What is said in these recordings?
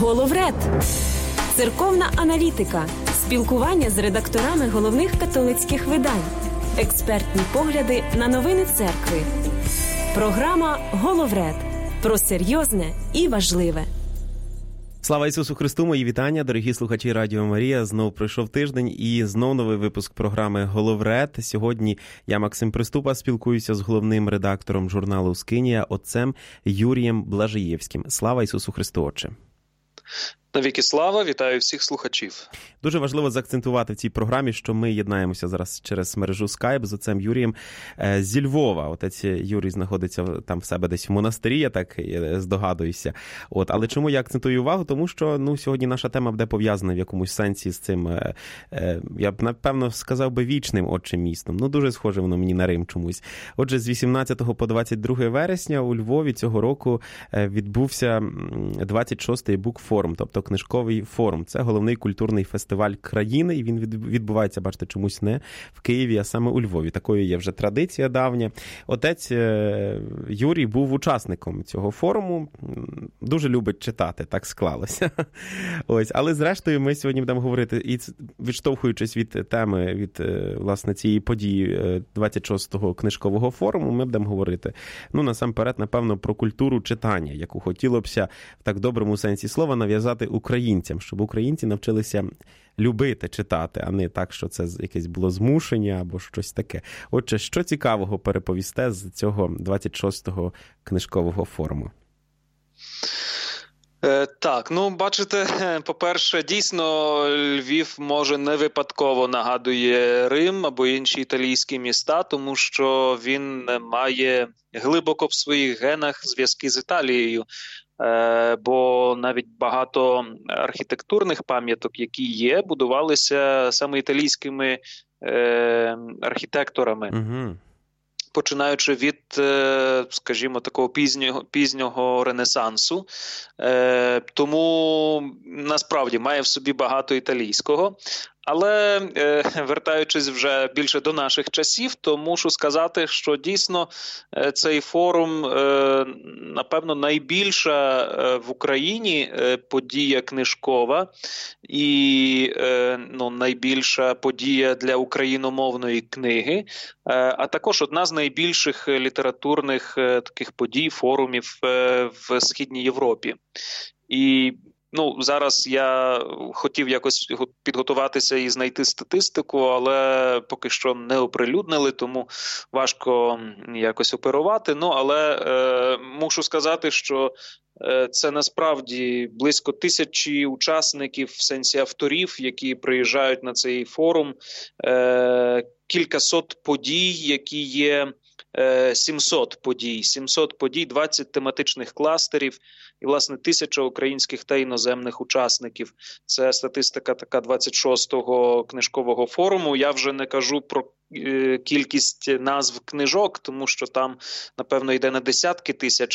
Головред. Церковна аналітика. Спілкування з редакторами головних католицьких видань. Експертні погляди на новини церкви. Програма «Головред». Про серйозне і важливе. Слава Ісусу Христу, мої вітання, дорогі слухачі Радіо Марія. Знов пройшов тиждень і знов новий випуск програми «Головред». Сьогодні я, Максим Приступа, спілкуюся з головним редактором журналу «Скинія», отцем Юрієм Блажиєвським. Слава Ісусу Христу, Отче! Навіки слава, вітаю всіх слухачів. Дуже важливо заакцентувати в цій програмі, що ми єднаємося зараз через мережу Skype з отцем Юрієм зі Львова. Отець Юрій знаходиться там в себе десь в монастирі, я так здогадуюся. Але чому я акцентую увагу? Тому що сьогодні наша тема буде пов'язана в якомусь сенсі з цим, я б, напевно, сказав би, вічним отчим містом. Дуже схоже воно мені на Рим чомусь. Отже, з 18 по 22 вересня у Львові цього року відбувся 26-й букфорум, тобто книжковий форум. Це головний культурний фестиваль країни, і він відбувається, бачите, чомусь не в Києві, а саме у Львові. Такою є вже традиція давня. Отець Юрій був учасником цього форуму. Дуже любить читати, так склалося. Але зрештою ми сьогодні будемо говорити, і відштовхуючись від теми, від, власне, цієї події 26-го книжкового форуму, ми будемо говорити, насамперед, напевно, про культуру читання, яку хотілося б в так доброму сенсі слова нав'язати українцям, щоб українці навчилися любити читати, а не так, що це якесь було змушення або щось таке. Отже, що цікавого переповісте з цього 26-го книжкового форуму? Так, бачите, по-перше, дійсно, Львів, може, не випадково нагадує Рим або інші італійські міста, тому що він має глибоко в своїх генах зв'язки з Італією. Бо навіть багато архітектурних пам'яток, які є, будувалися саме італійськими архітекторами. Угу. Починаючи від, скажімо, такого пізнього Ренесансу. Тому, насправді, має в собі багато італійського. Але, вертаючись вже більше до наших часів, то мушу сказати, що дійсно цей форум, напевно, найбільша в Україні подія книжкова і найбільша подія для україномовної книги, а також одна з найбільших літературних таких подій, форумів в Східній Європі. І зараз я хотів якось підготуватися і знайти статистику, але поки що не оприлюднили, тому важко якось оперувати. Але мушу сказати, що це насправді близько 1000 учасників, в сенсі авторів, які приїжджають на цей форум, кількасот подій, які є, 700 подій, 20 тематичних кластерів і, власне, 1000 українських та іноземних учасників. Це статистика така 26-го книжкового форуму. Я вже не кажу про кількість назв книжок, тому що там, напевно, йде на десятки тисяч.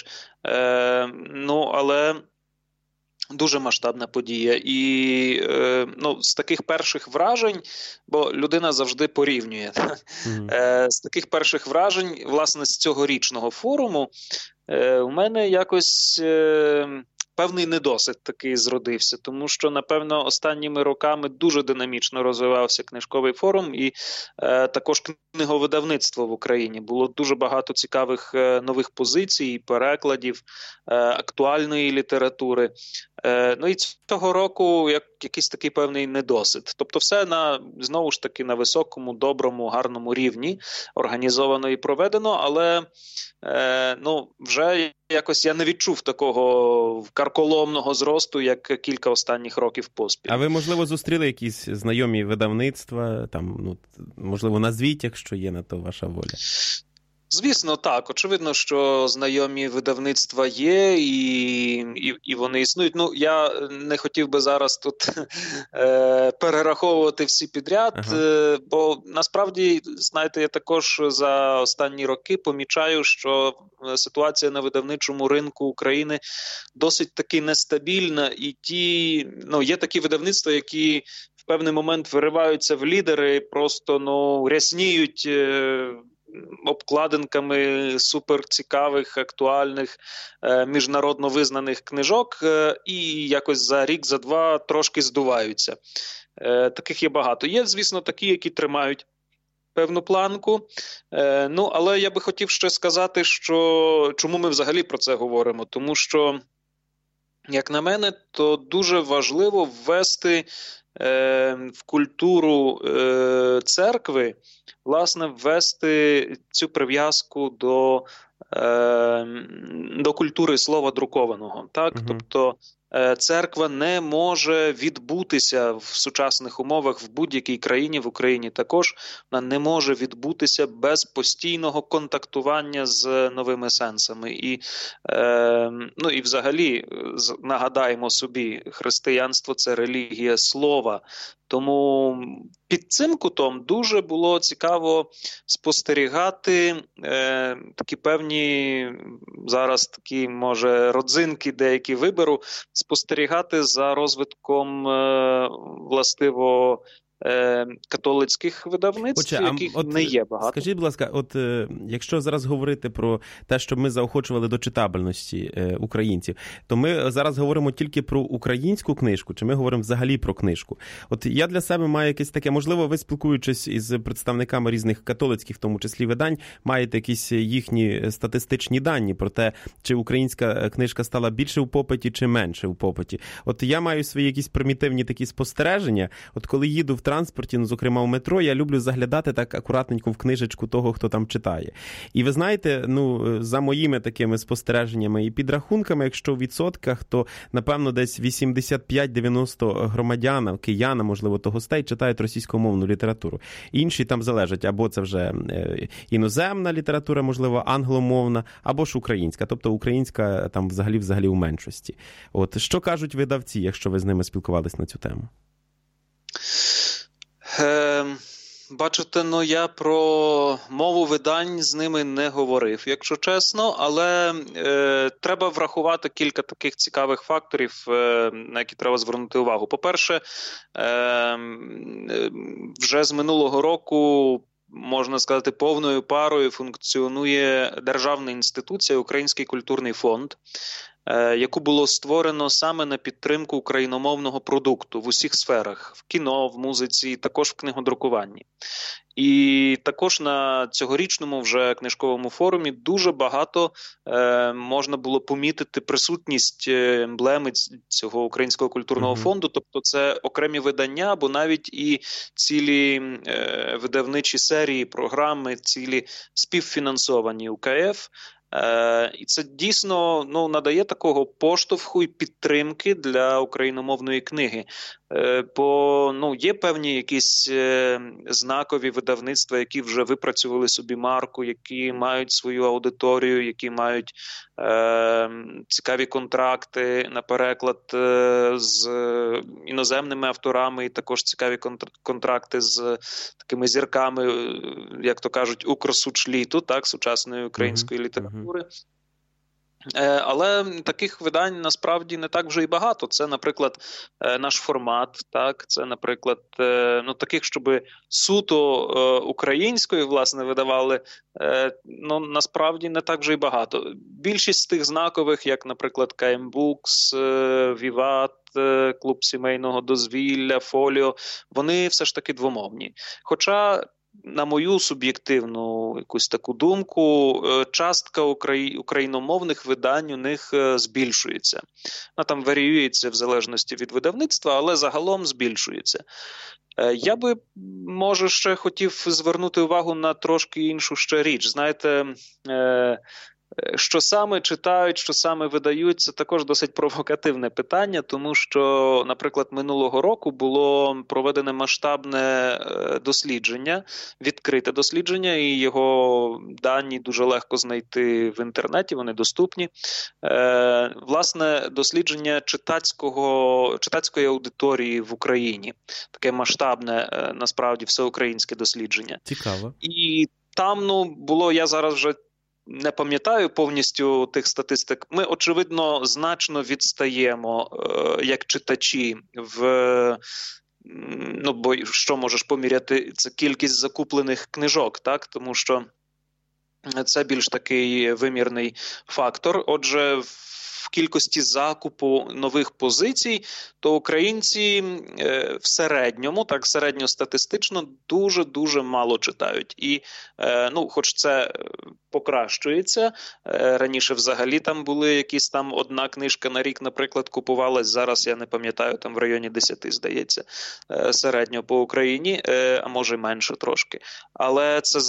Але дуже масштабна подія. І з таких перших вражень, бо людина завжди порівнює, з таких перших вражень, власне, з цьогорічного форуму, у мене якось певний недосвід такий зродився, тому що, напевно, останніми роками дуже динамічно розвивався книжковий форум і також книговидавництво в Україні. Було дуже багато цікавих нових позицій, перекладів, актуальної літератури. І цього року якийсь такий певний недосвід. Тобто все знову ж таки на високому, доброму, гарному рівні організовано і проведено, але вже якось я не відчув такого карколомного зросту, як кілька останніх років поспіль. А ви, можливо, зустріли якісь знайомі видавництва? Можливо, назвіть, якщо є на то ваша воля. Звісно, так. Очевидно, що знайомі видавництва є і вони існують. Я не хотів би зараз тут перераховувати всі підряд, бо насправді, знаєте, я також за останні роки помічаю, що ситуація на видавничому ринку України досить таки нестабільна, і є такі видавництва, які в певний момент вириваються в лідери, просто рясніють обкладинками суперцікавих, актуальних, міжнародно визнаних книжок і якось за рік, за два трошки здуваються. Таких є багато. Є, звісно, такі, які тримають певну планку. Але я би хотів ще сказати, що чому ми взагалі про це говоримо. Тому що, як на мене, то дуже важливо ввести в культуру церкви, власне, ввести цю прив'язку до культури слова друкованого. Так? Тобто церква не може відбутися в сучасних умовах в будь-якій країні, в Україні також, вона не може відбутися без постійного контактування з новими сенсами. І взагалі, нагадаємо собі, християнство – це релігія слова. Тому під цим кутом дуже було цікаво спостерігати такі певні, зараз такі, може, родзинки деякі виберу, спостерігати за розвитком, властиво, католицьких видавництв, яких не є багато. Скажіть, будь ласка, якщо зараз говорити про те, що ми заохочували до читабельності українців, то ми зараз говоримо тільки про українську книжку, чи ми говоримо взагалі про книжку? Я для себе маю якесь таке, можливо, ви, спілкуючись із представниками різних католицьких, в тому числі видань, маєте якісь їхні статистичні дані про те, чи українська книжка стала більше в попиті, чи менше в попиті. Я маю свої якісь примітивні такі спостереження. Коли їду в транспорті, зокрема в метро, я люблю заглядати так акуратненько в книжечку того, хто там читає. І ви знаєте, за моїми такими спостереженнями і підрахунками, якщо в відсотках, то, напевно, десь 85-90 громадян, киян, можливо, то гостей, читають російськомовну літературу. Інші там залежать, або це вже іноземна література, можливо, англомовна, або ж українська. Тобто українська там взагалі у меншості. Що кажуть видавці, якщо ви з ними спілкувались на цю тему? Бачите, я про мову видань з ними не говорив, якщо чесно, але треба врахувати кілька таких цікавих факторів, на які треба звернути увагу. По-перше, вже з минулого року, можна сказати, повною парою функціонує державна інституція Український культурний фонд, яку було створено саме на підтримку україномовного продукту в усіх сферах – в кіно, в музиці, також в книгодрукуванні. І також на цьогорічному вже книжковому форумі дуже багато можна було помітити присутність емблеми цього Українського культурного фонду, тобто це окремі видання, або навіть і цілі видавничі серії, програми, цілі співфінансовані УКФ. І це дійсно надає такого поштовху і підтримки для україномовної книги. Бо є певні якісь знакові видавництва, які вже випрацювали собі марку, які мають свою аудиторію, які мають цікаві контракти на переклад з іноземними авторами, і також цікаві контракти з такими зірками, як то кажуть, укрсучліту, так, сучасної української літератури. Але таких видань насправді не так вже і багато. Це, наприклад, наш формат, так, це, наприклад, таких, щоб суто українською, власне, видавали, насправді не так вже і багато. Більшість з тих знакових, як, наприклад, КМ Букс, Віват, Клуб сімейного дозвілля, Фоліо, вони все ж таки двомовні. Хоча, на мою суб'єктивну якусь таку думку, частка україномовних видань у них збільшується. Вона там варіюється в залежності від видавництва, але загалом збільшується. Я би, може, ще хотів звернути увагу на трошки іншу ще річ. Знаєте, що саме читають, що саме видають, це також досить провокативне питання, тому що, наприклад, минулого року було проведене масштабне дослідження, відкрите дослідження, і його дані дуже легко знайти в інтернеті, вони доступні. Власне, дослідження читацької аудиторії в Україні. Таке масштабне, насправді, всеукраїнське дослідження. Цікаво. І там, було, я зараз вже не пам'ятаю повністю тих статистик. Ми, очевидно, значно відстаємо як читачі бо що можеш поміряти? Це кількість закуплених книжок, так? Тому що Це більш такий вимірний фактор. Отже, в кількості закупу нових позицій, то українці в середньому, так середньостатистично, дуже-дуже мало читають. І, хоч це покращується, раніше взагалі там були якісь там одна книжка на рік, наприклад, купувалась, зараз я не пам'ятаю, там в районі 10, здається, середньо по Україні, а може менше трошки. Але це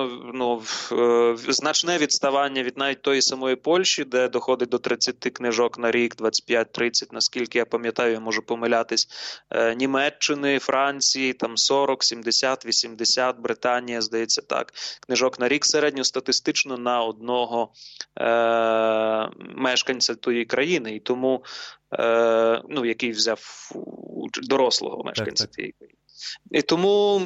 значне відставання від навіть тої самої Польщі, де доходить до 30 книжок на рік, 25-30, наскільки я пам'ятаю, я можу помилятись, Німеччини, Франції, там 40, 70, 80, Британія, здається, так, книжок на рік середньостатистично на одного мешканця тої країни, і тому, який взяв дорослого мешканця тієї країни. І тому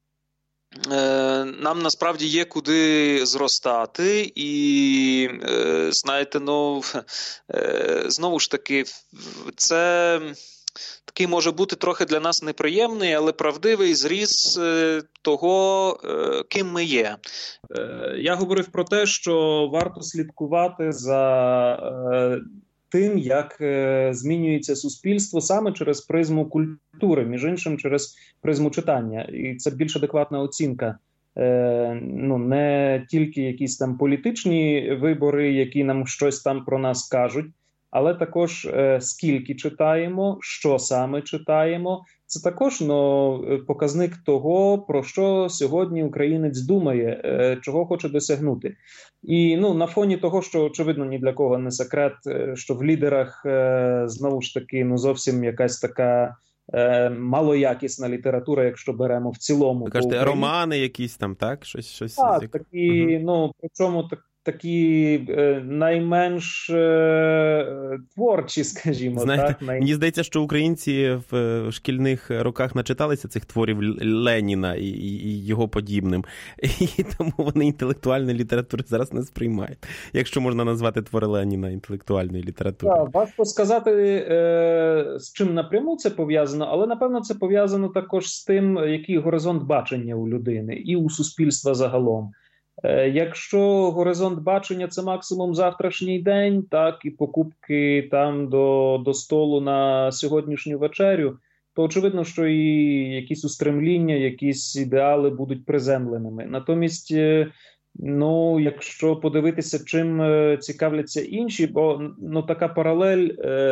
нам насправді є куди зростати, і, знаєте, знову ж таки, це такий може бути трохи для нас неприємний, але правдивий зріз того, ким ми є. Я говорив про те, що варто слідкувати за тим, як змінюється суспільство саме через призму культури, між іншим через призму читання. І це більш адекватна оцінка. Не тільки якісь там політичні вибори, які нам щось там про нас кажуть, але також скільки читаємо, що саме читаємо. Це також показник того, про що сьогодні українець думає, чого хоче досягнути. І на фоні того, що, очевидно, ні для кого не секрет, що в лідерах, знову ж таки, зовсім якась така малоякісна література, якщо беремо в цілому. Ви кажете, романи якісь там, так? Щось так, такі, причому такі найменш творчі, скажімо. Знаєте, мені здається, що українці в шкільних роках начиталися цих творів Леніна і його подібним. І тому вони інтелектуальної літератури зараз не сприймають. Якщо можна назвати твори Леніна інтелектуальною літературою. Так, важко сказати, з чим напряму це пов'язано, але, напевно, це пов'язано також з тим, який горизонт бачення у людини і у суспільства загалом. Якщо горизонт бачення – це максимум завтрашній день, так, і покупки там до столу на сьогоднішню вечерю, то очевидно, що і якісь устремління, якісь ідеали будуть приземленими. Натомість, якщо подивитися, чим цікавляться інші, бо така паралель,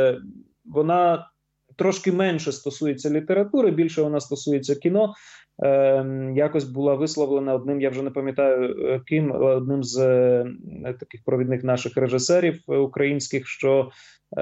вона трошки менше стосується літератури, більше вона стосується кіно. Якось була висловлена одним, я вже не пам'ятаю ким, одним з таких провідних наших режисерів українських, що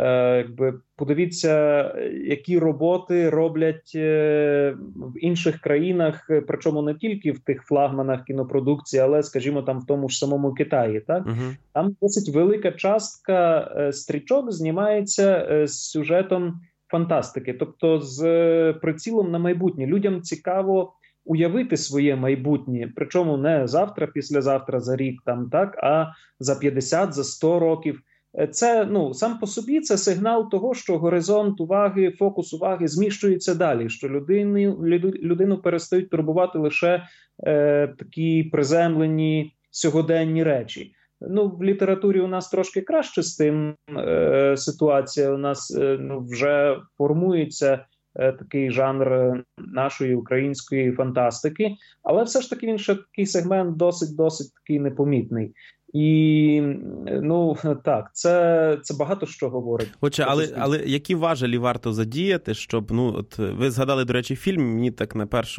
подивіться, які роботи роблять в інших країнах, причому не тільки в тих флагманах кінопродукції, але, скажімо, там в тому ж самому Китаї. Так? Там досить велика частка стрічок знімається з сюжетом фантастики, тобто з прицілом на майбутнє. Людям цікаво уявити своє майбутнє, причому не завтра, післязавтра, за рік, а за 50, за 100 років. Це, сам по собі, це сигнал того, що горизонт уваги, фокус уваги зміщується далі, що людину перестають турбувати лише такі приземлені сьогоденні речі. В літературі у нас трошки краще з тим ситуація. У нас вже формується такий жанр нашої української фантастики, але все ж таки він ще такий сегмент досить такий непомітний. І, так, це багато що говорить. Отже, але які важелі варто задіяти, щоб, ви згадали, до речі, фільм, мені так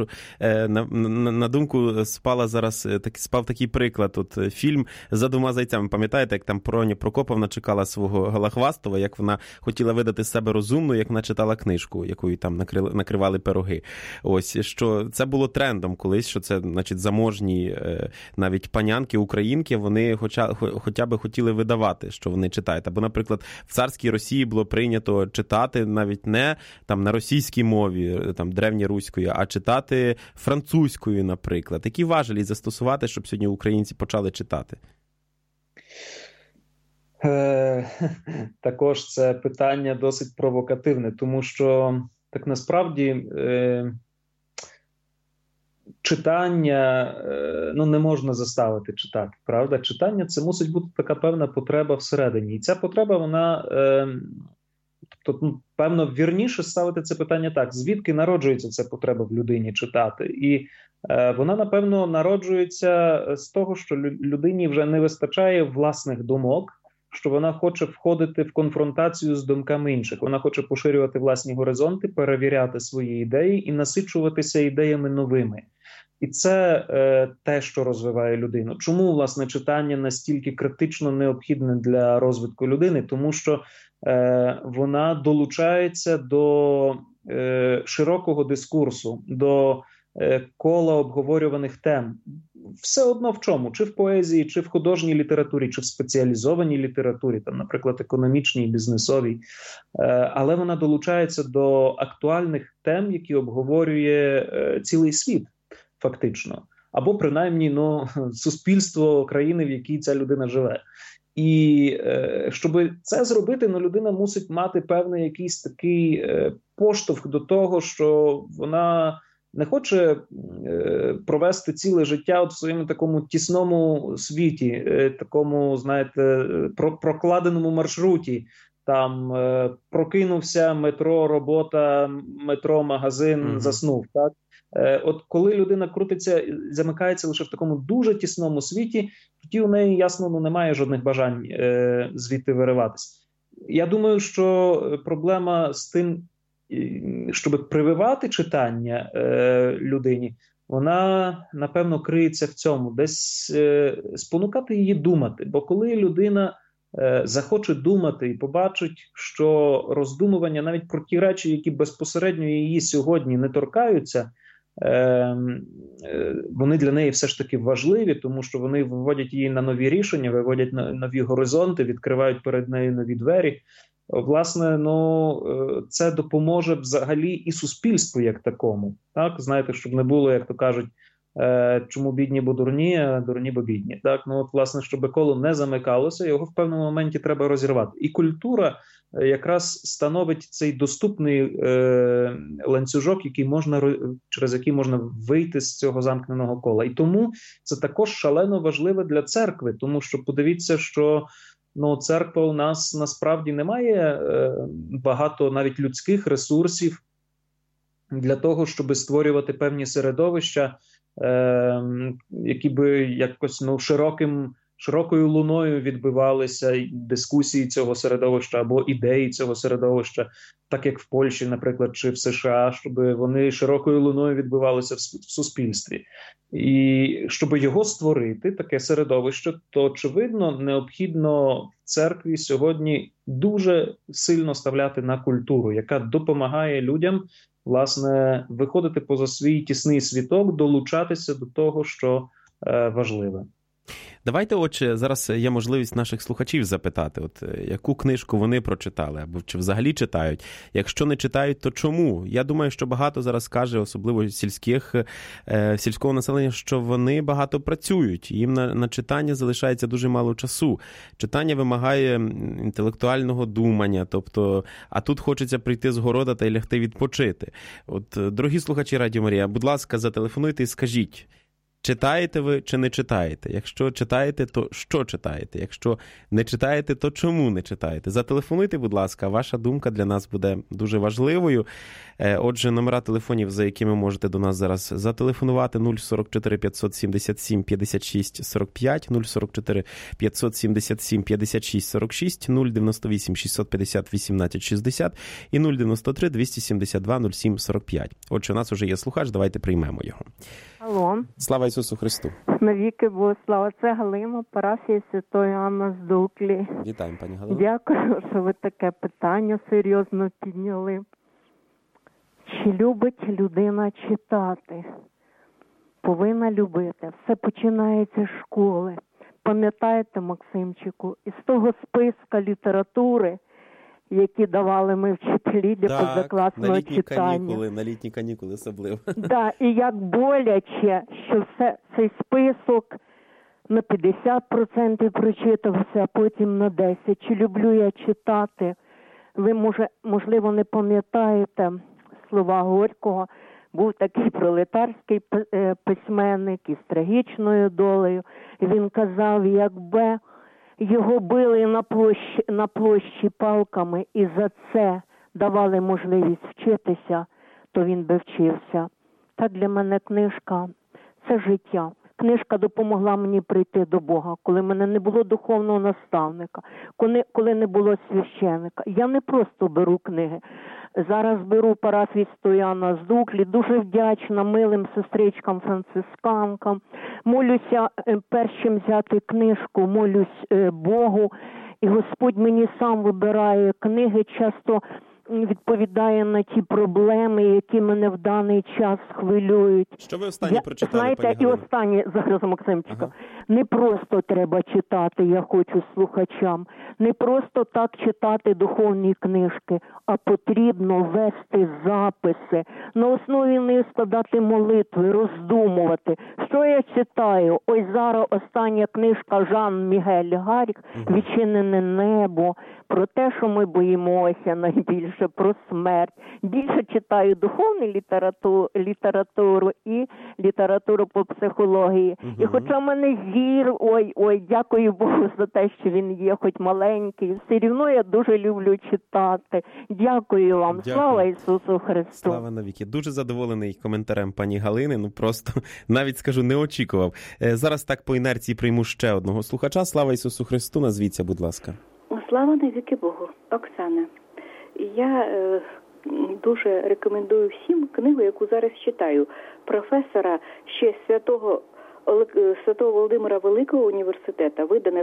на думку спав такий приклад, фільм «За двома зайцями». Пам'ятаєте, як там Проня Прокоповна чекала свого Голохвастова, як вона хотіла видати з себе розумну, як вона читала книжку, якою там накривали пироги. Ось, що це було трендом колись, що це, заможні навіть панянки, українки, вони хоча б хотіли видавати, що вони читають. Або, наприклад, в царській Росії було прийнято читати навіть не там на російській мові, там древньоруською, а читати французькою, наприклад. Які важелі застосувати, щоб сьогодні українці почали читати? Також це питання досить провокативне, тому що так насправді читання, не можна заставити читати, правда? Читання – це мусить бути така певна потреба всередині. І ця потреба, вона, певно, вірніше ставити це питання так. Звідки народжується ця потреба в людині читати? І вона, напевно, народжується з того, що людині вже не вистачає власних думок, що вона хоче входити в конфронтацію з думками інших. Вона хоче поширювати власні горизонти, перевіряти свої ідеї і насичуватися ідеями новими. І це те, що розвиває людину. Чому, власне, читання настільки критично необхідне для розвитку людини? Тому що вона долучається до широкого дискурсу, до кола обговорюваних тем. Все одно в чому? Чи в поезії, чи в художній літературі, чи в спеціалізованій літературі, там, наприклад, економічній, бізнесовій. Але вона долучається до актуальних тем, які обговорює цілий світ, фактично. Або, принаймні, суспільство країни, в якій ця людина живе. І щоб це зробити, людина мусить мати певний якийсь такий поштовх до того, що вона не хоче провести ціле життя в своєму такому тісному світі, такому, знаєте, прокладеному маршруті. Там прокинувся, метро, робота, метро, магазин, заснув. Так? От коли людина крутиться, замикається лише в такому дуже тісному світі, тоді у неї, ясно, немає жодних бажань звідти вириватися. Я думаю, що проблема з тим, щоб прививати читання людині, вона, напевно, криється в цьому. Десь спонукати її думати. Бо коли людина захоче думати і побачить, що роздумування навіть про ті речі, які безпосередньо її сьогодні не торкаються, вони для неї все ж таки важливі, тому що вони виводять її на нові рішення, виводять на нові горизонти, відкривають перед нею нові двері. Власне, це допоможе взагалі і суспільству як такому. Так? Знаєте, щоб не було, як то кажуть, чому бідні, бо дурні, а дурні, бо бідні. Так? Власне, щоб коло не замикалося, його в певному моменті треба розірвати. І культура якраз становить цей доступний ланцюжок, через який можна вийти з цього замкненого кола. І тому це також шалено важливе для церкви, тому що подивіться, що церква у нас насправді не має багато навіть людських ресурсів для того, щоб створювати певні середовища, які би якось широкою луною відбивалися дискусії цього середовища або ідеї цього середовища, так як в Польщі, наприклад, чи в США, щоб вони широкою луною відбивалися в суспільстві. І щоб його створити, таке середовище, то, очевидно, необхідно в церкві сьогодні дуже сильно ставляти на культуру, яка допомагає людям, власне, виходити поза свій тісний світок, долучатися до того, що важливе. Давайте, отже, зараз є можливість наших слухачів запитати, яку книжку вони прочитали, або чи взагалі читають. Якщо не читають, то чому? Я думаю, що багато зараз каже, особливо сільського населення, що вони багато працюють. Їм на читання залишається дуже мало часу. Читання вимагає інтелектуального думання, а тут хочеться прийти з города та й лягти відпочити. Дорогі слухачі Радіо Марія, будь ласка, зателефонуйте і скажіть, читаєте ви чи не читаєте? Якщо читаєте, то що читаєте? Якщо не читаєте, то чому не читаєте? Зателефонуйте, будь ласка, ваша думка для нас буде дуже важливою. Отже, номера телефонів, за якими можете до нас зараз зателефонувати: 044 577 56 45, 044 577 56 46, 098 650 18 60 і 093 272 07 45. Отже, у нас вже є слухач, давайте приймемо його. Алло. Слава Ісусу Христу. Навіки Богослава. Це Галина, парафія Святої Анни з Дуклі. Вітаємо, пані Галина. Дякую, що ви таке питання серйозно підняли. Чи любить людина читати? Повинна любити. Все починається з школи. Пам'ятаєте, Максимчику, із того списка літератури, які давали ми вчителі для позакласного читання. На літні канікули особливо. Так, і як боляче, що цей список на 50% прочитався, а потім на 10%. Чи люблю я читати? Ви, можливо, не пам'ятаєте слова Горького, був такий пролетарський письменник із трагічною долею. Він казав, якби його били на площі палками і за це давали можливість вчитися, то він би вчився. Так для мене книжка – це життя. Книжка допомогла мені прийти до Бога, коли в мене не було духовного наставника, коли не було священика. Я не просто беру книги. Зараз беру парафію Стояна з Дуклі, дуже вдячна милим сестричкам, францисканкам. Молюся, перш чим взяти книжку, молюсь Богу. І Господь мені сам вибирає книги, часто відповідає на ті проблеми, які мене в даний час хвилюють. Що ви останнє прочитали, знаєте, пані Галино? І останнє, зараз, Максимчика, не просто треба читати, я хочу слухачам, не просто так читати духовні книжки, а потрібно вести записи, на основі них складати молитви, роздумувати. Що я читаю? Ось зараз остання книжка Жан-Мігель Гарік «Відчинене небо», про те, що ми боїмося найбільше, про смерть. Більше читаю духовну літературу і літературу по психології. І хоча в мене зір, дякую Богу за те, що він є, хоч маленький, все рівно я дуже люблю читати. Дякую вам. Дякую. Слава Ісусу Христу. Слава навіки. Дуже задоволений коментарем пані Галини. Просто навіть скажу, не очікував. Зараз так по інерції прийму ще одного слухача. Слава Ісусу Христу. Назвіться, будь ласка. Слава навіки Богу. Оксана. Я дуже рекомендую всім книгу, яку зараз читаю, професора ще Святого Володимира Великого університету, видане в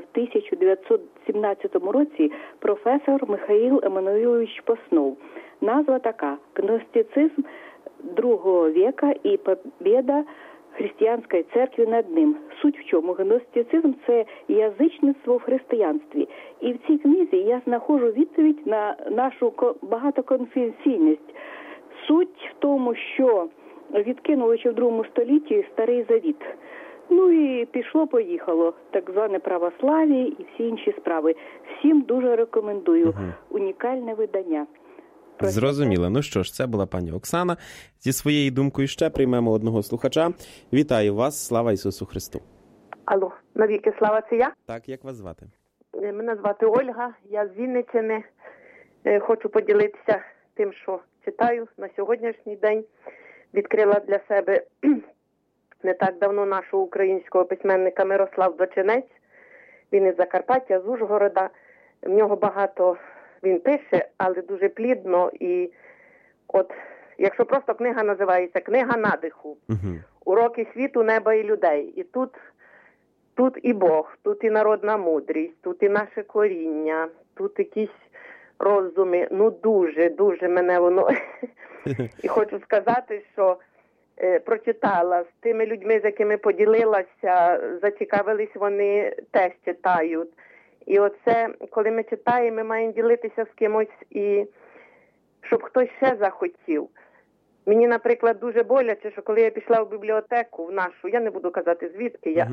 1917 році, професор Михаїл Еммануїлович Поснов. Назва така: «Гностицизм II века і побєда християнської церкви над ним». Суть в чому? Гностицизм – це язичництво в християнстві. І в цій книзі я знаходжу відповідь на нашу багатоконфесійність. Суть в тому, що відкинули ще в 2 столітті Старий Завіт. Ну і пішло-поїхало, так зване православ'я і всі інші справи. Всім дуже рекомендую. Унікальне видання. Зрозуміло. Ну що ж, це була пані Оксана. Зі своєю думкою ще приймемо одного слухача. Вітаю вас. Слава Ісусу Христу. Алло, навіки слава, це я? Так, як вас звати? Мене звати Ольга, я з Вінниччини. Хочу поділитися тим, що читаю на сьогоднішній день. Відкрила для себе не так давно нашого українського письменника Мирослав Дочинець. Він із Закарпаття, з Ужгорода. В нього багато він пише, але дуже плідно. І от, якщо просто книга називається «Книга надиху», «Уроки світу, неба і людей». І тут і Бог, тут і народна мудрість, тут і наше коріння, тут якісь роздуми. Ну, дуже мене воно... І хочу сказати, що прочитала з тими людьми, з якими поділилася, зацікавились вони, теж читають. І оце, коли ми читаємо, ми маємо ділитися з кимось, і щоб хтось ще захотів. Мені, наприклад, дуже боляче, що коли я пішла в бібліотеку в нашу, я не буду казати, звідки я,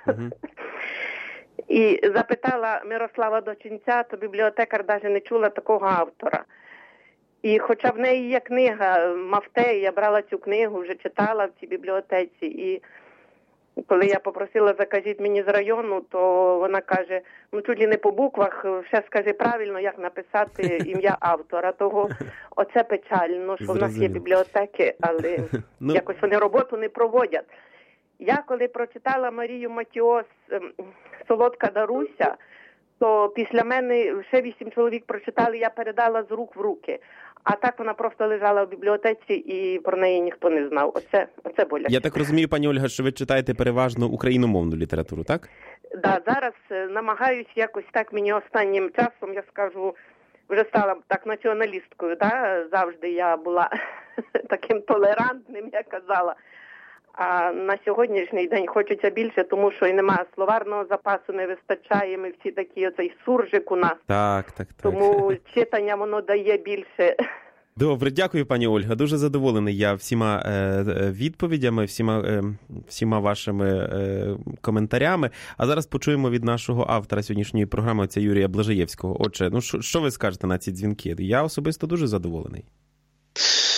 і запитала Мирослава Дочинця, то бібліотекар навіть не чула такого автора. І хоча в неї є книга Мафтей, я брала цю книгу, вже читала в цій бібліотеці, і коли я попросила, закажіть мені з району, то вона каже, ну чуть ли не по буквах, ще скажи правильно, як написати ім'я автора. Того оце печально, що в нас є бібліотеки, але якось вони роботу не проводять. Я коли прочитала Марію Матіос «Солодка Даруся», то після мене ще 8 чоловік прочитали, я передала з рук в руки. А так вона просто лежала в бібліотеці і про неї ніхто не знав. Оце боляче. Я так розумію, пані Ольга, що ви читаєте переважно україномовну літературу, так? Да, зараз намагаюсь якось так, мені останнім часом, я скажу, вже стала так націоналісткою, да? Завжди я була таким толерантним, я казала. А на сьогоднішній день хочеться більше, тому що і немає словарного запасу, не вистачає, ми всі такі, оцей суржик у нас. Так. Тому читання воно дає більше. Добре, дякую, пані Ольга. Дуже задоволений я всіма відповідями, всіма вашими коментарями. А зараз почуємо від нашого автора сьогоднішньої програми, це Юрія Блажаєвського. Отже, ну що ви скажете на ці дзвінки? Я особисто дуже задоволений.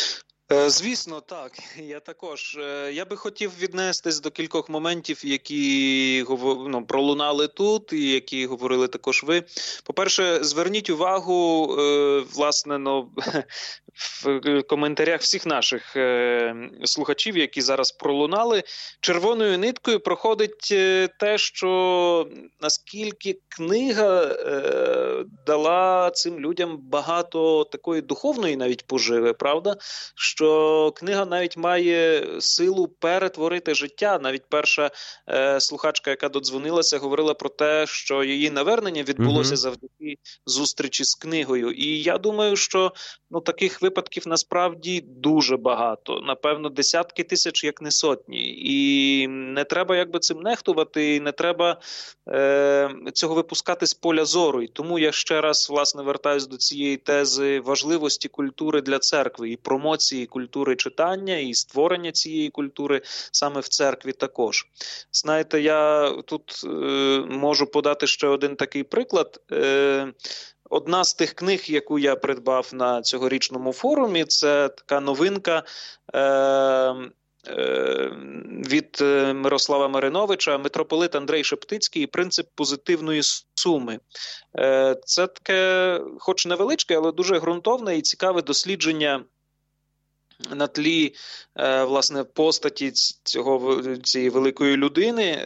Звісно, так. Я також. Я би хотів віднестись до кількох моментів, які пролунали тут, і які говорили також ви. По-перше, зверніть увагу, власне, в коментарях всіх наших слухачів, які зараз пролунали, червоною ниткою проходить те, що наскільки книга дала цим людям багато такої духовної навіть поживи, правда? Що книга навіть має силу перетворити життя. Навіть перша слухачка, яка додзвонилася, говорила про те, що її навернення відбулося завдяки зустрічі з книгою. І я думаю, що таких випадків насправді дуже багато. Напевно, десятки тисяч, як не сотні. І не треба цим нехтувати, і не треба цього випускати з поля зору. І тому я ще раз, власне, вертаюсь до цієї тези важливості культури для церкви і промоції культури читання і створення цієї культури саме в церкві також. Знаєте, я тут можу подати ще один такий приклад. Одна з тих книг, яку я придбав на цьогорічному форумі, це така новинка від Мирослава Мариновича «Митрополит Андрей Шептицький. Принцип позитивної суми». Це таке, хоч невеличке, але дуже ґрунтовне і цікаве дослідження на тлі, власне, постаті цієї великої людини,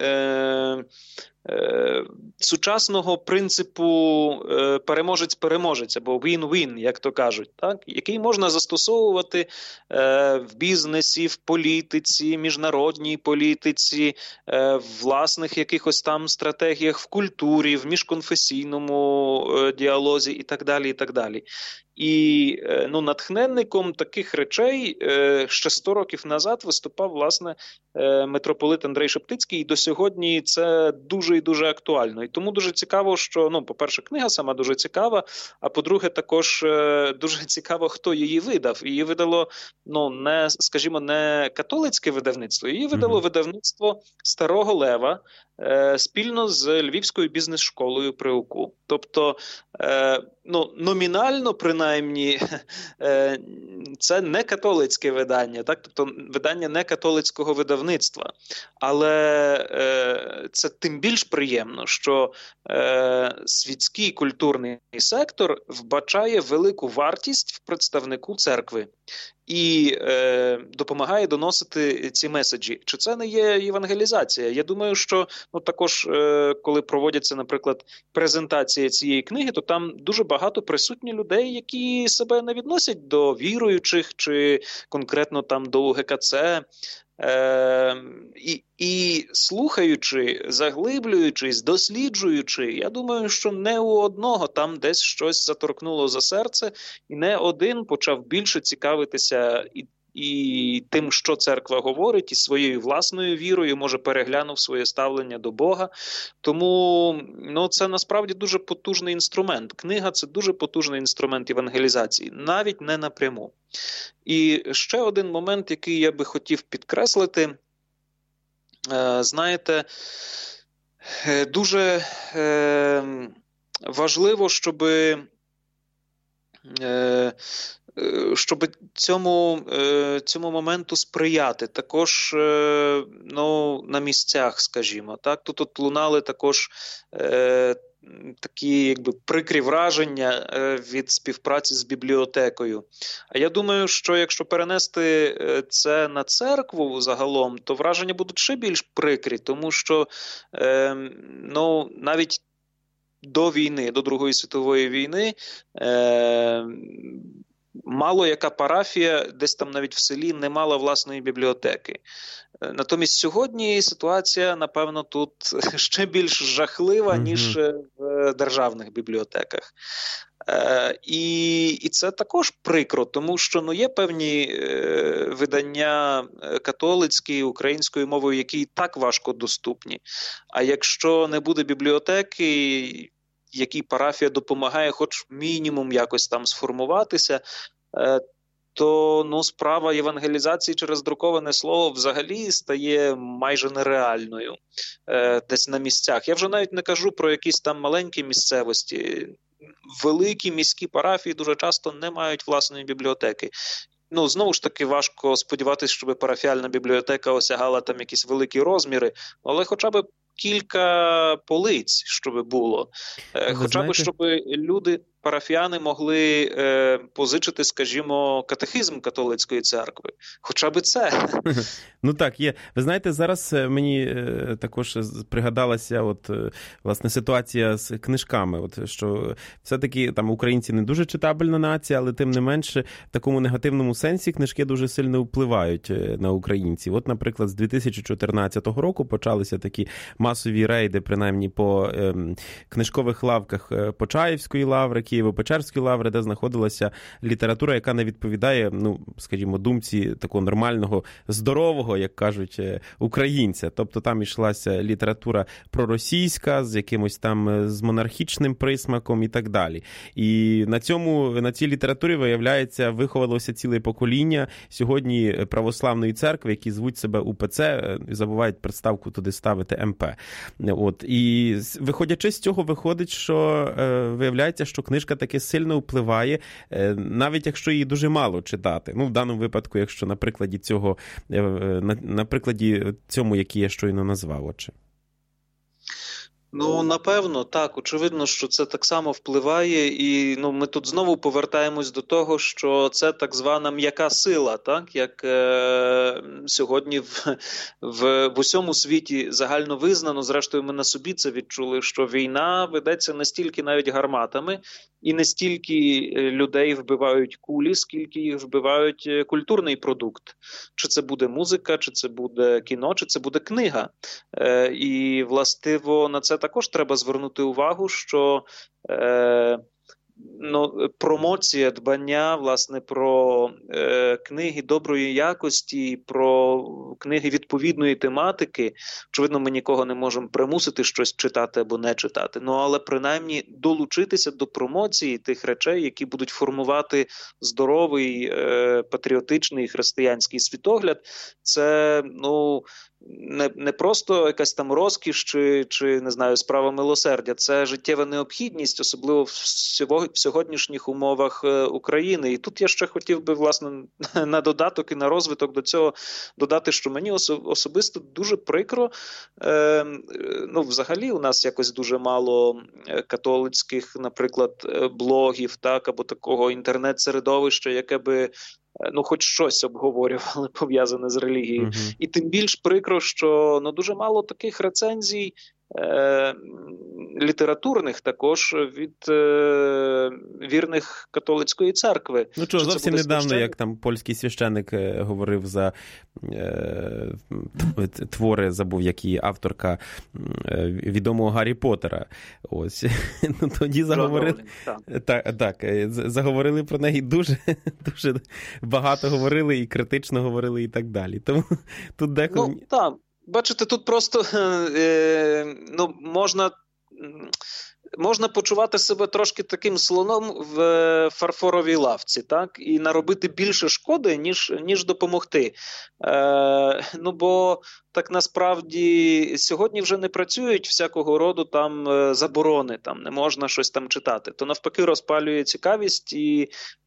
сучасного принципу переможець-переможець, або win-win, як то кажуть, так? Який можна застосовувати в бізнесі, в політиці, міжнародній політиці, в власних якихось там стратегіях, в культурі, в міжконфесійному діалозі і так далі, і так далі. І натхненником таких речей ще 100 років назад виступав, власне, митрополит Андрей Шептицький, і до сьогодні це дуже і дуже актуально. І тому дуже цікаво, що, по-перше, книга сама дуже цікава, а по-друге, також дуже цікаво, хто її видав. Її видало, не католицьке видавництво, її видало видавництво Старого Лева спільно з Львівською бізнес-школою при УКУ. Тобто, номінально, принаймні, це не католицьке видання, так? Тобто видання не католицького видавництва. Але це тим більш приємно, що світський культурний сектор вбачає велику вартість в представнику церкви і допомагає доносити ці меседжі. Чи це не є євангелізація? Я думаю, що також, коли проводяться, наприклад, презентація цієї книги, то там дуже багато присутні людей, які себе не відносять до віруючих чи конкретно там до УГКЦ. І слухаючи, заглиблюючись, досліджуючи, я думаю, що не у одного там десь щось заторкнуло за серце, і не один почав більше цікавитися і тим, що церква говорить, і своєю власною вірою, може, переглянув своє ставлення до Бога. Тому це насправді дуже потужний інструмент. Книга – це дуже потужний інструмент евангелізації, навіть не напряму. І ще один момент, який я би хотів підкреслити. Знаєте, дуже важливо, щоб цьому моменту сприяти. Також на місцях, скажімо. Так? Тут лунали також такі прикрі враження від співпраці з бібліотекою. А я думаю, що якщо перенести це на церкву загалом, то враження будуть ще більш прикрі, тому що навіть до війни, до Другої світової війни, мало яка парафія, десь там навіть в селі, не мала власної бібліотеки. Натомість сьогодні ситуація, напевно, тут ще більш жахлива, ніж в державних бібліотеках. І це також прикро, тому що є певні видання католицькі, українською мовою, які і так важко доступні. А якщо не буде бібліотеки, якій парафія допомагає хоч мінімум якось там сформуватися, то справа євангелізації через друковане слово взагалі стає майже нереальною десь на місцях. Я вже навіть не кажу про якісь там маленькі місцевості. Великі міські парафії дуже часто не мають власної бібліотеки. знову ж таки, важко сподіватися, щоб парафіальна бібліотека осягала там якісь великі розміри, але хоча б кілька полиць, щоб було. Хоча б, щоб люди, парафіяни, могли позичити, скажімо, катехизм католицької церкви. Хоча б це. Ну так, є. Ви знаєте, зараз мені також пригадалася власне ситуація з книжками. Що все-таки там українці не дуже читабельна нація, але тим не менше в такому негативному сенсі книжки дуже сильно впливають на українців. Наприклад, з 2014 року почалися такі масові рейди, принаймні по книжкових лавках Почаївської лаври, Києво-Печерської лаври, де знаходилася література, яка не відповідає, скажімо, думці такого нормального, здорового, як кажуть, українця. Тобто там йшлася література проросійська, з якимось там з монархічним присмаком і так далі. І на цій літературі, виявляється, виховалося ціле покоління сьогодні православної церкви, які звуть себе УПЦ, забувають приставку туди ставити МП. І виходячи з цього, виходить, що виявляється, що книжка таки сильно впливає, навіть якщо її дуже мало читати. В даному випадку, якщо на прикладі цьому, який я щойно назвав, отже. Напевно, так. Очевидно, що це так само впливає, і ми тут знову повертаємось до того, що це так звана м'яка сила, так? Як сьогодні в усьому світі загально визнано, зрештою ми на собі це відчули, що війна ведеться не стільки навіть гарматами, і не стільки людей вбивають кулі, скільки їх вбивають культурний продукт. Чи це буде музика, чи це буде кіно, чи це буде книга. І, властиво, на це також треба звернути увагу, що промоція, дбання, власне, про книги доброї якості, про книги відповідної тематики. Очевидно, ми нікого не можемо примусити щось читати або не читати, але принаймні долучитися до промоції тих речей, які будуть формувати здоровий, патріотичний християнський світогляд. Це, не просто якась там розкіш чи не знаю, справа милосердя. Це життєва необхідність, особливо в сьогоднішніх умовах України. І тут я ще хотів би, власне, на додаток і на розвиток до цього додати, що мені особисто дуже прикро. Взагалі у нас якось дуже мало католицьких, наприклад, блогів, так, або такого інтернет-середовища, яке би хоч щось обговорювали, пов'язане з релігією. Uh-huh. І тим більш прикро, що дуже мало таких рецензій літературних також від вірних католицької церкви. Зовсім недавно, як там польський священник говорив за твори, забув, як її авторка відомого Гаррі Поттера. Ось. Тоді заговорили. Заговорили про неї дуже, дуже багато говорили і критично говорили і так далі. Тому тут деколи... Бачите, тут просто можна почувати себе трошки таким слоном в фарфоровій лавці, так? І наробити більше шкоди, ніж допомогти. Бо так насправді сьогодні вже не працюють всякого роду там заборони, там не можна щось там читати. То навпаки розпалює цікавість і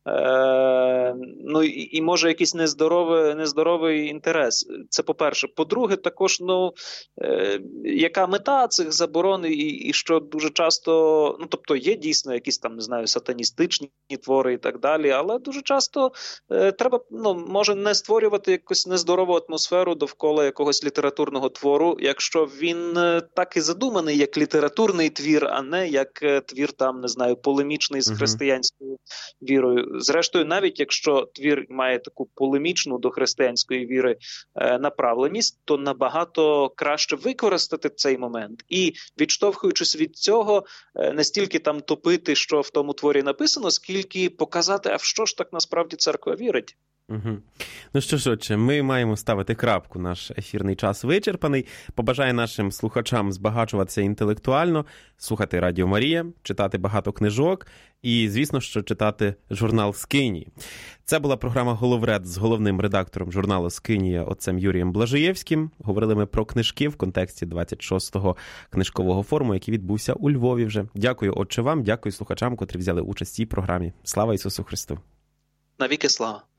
може якийсь нездоровий інтерес. Це по-перше. По-друге, також, яка мета цих заборон і що дуже часто, тобто є дійсно якісь там, не знаю, сатаністичні твори і так далі, але дуже часто треба, може не створювати якусь нездорову атмосферу довкола якогось літературного твору, якщо він так і задуманий як літературний твір, а не як твір там, не знаю, полемічний з християнською вірою. Зрештою, навіть якщо твір має таку полемічну до християнської віри направленість, то набагато краще використати цей момент і, відштовхуючись від цього, не стільки там топити, що в тому творі написано, скільки показати, а в що ж так насправді церква вірить. Угу. Що ж, отже, ми маємо ставити крапку. Наш ефірний час вичерпаний. Побажаю нашим слухачам збагачуватися інтелектуально, слухати Радіо Марія, читати багато книжок і, звісно, що читати журнал «Скинії». Це була програма «Головред» з головним редактором журналу «Скинія» отцем Юрієм Блажиєвським. Говорили ми про книжки в контексті 26-го книжкового форуму, який відбувся у Львові вже. Дякую, отче, вам, дякую слухачам, котрі взяли участь в цій програмі. Слава Ісусу Христу! Навіки слава!